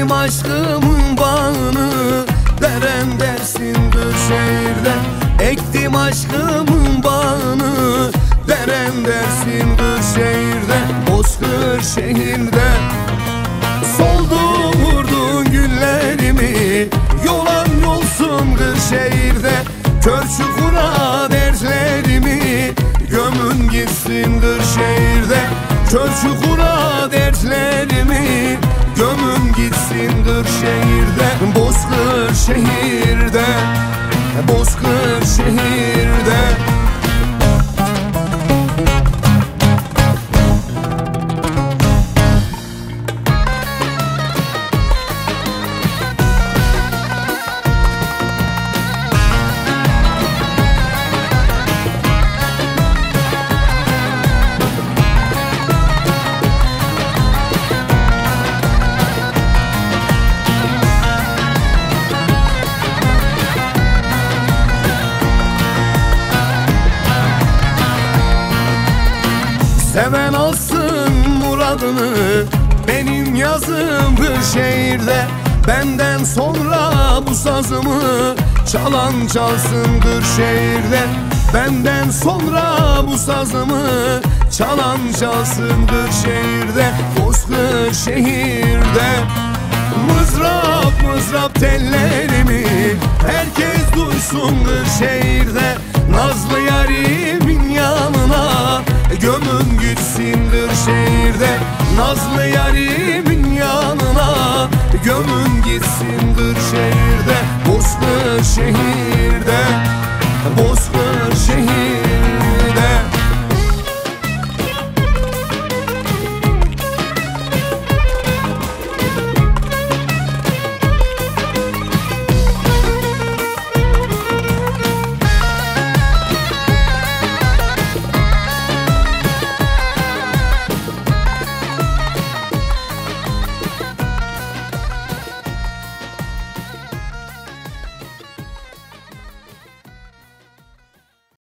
Ektim aşkımın bağını, deren dersin Kırşehir'de. Ektim aşkımın bağını, deren dersin Kırşehir'de. Bozkır şehirde soldu vurdun güllerimi, yolan yolsun Kırşehir'de. Kör çukura dertlerimi, gömün gitsin Kırşehir'de. Kör çukura dertlerimi, gömün gitsin Kırşehir'de. Bozkır şehirde, Bozkır şehirde. Seven alsın muradını, benim yazım Kırşehir'de. Benden sonra bu sazımı çalan çalsın Kırşehir'de. Benden sonra bu sazımı çalan çalsın Kırşehir'de. Bozkır şehirde mızrap mızrap tellerimi herkes duysun Kırşehir'de. Nazlı yarimin yanına gömün gitsin Kırşehir'de. Nazlı yarimin yanına gömün gitsin Kırşehir'de. Bozkır şehirde, Bozkır